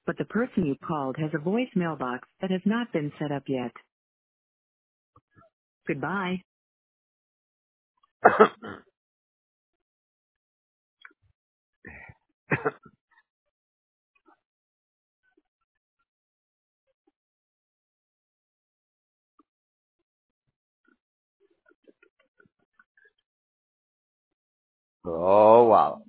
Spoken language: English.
but the person you called has a voice mailbox that has not been set up yet. Goodbye. Oh, wow.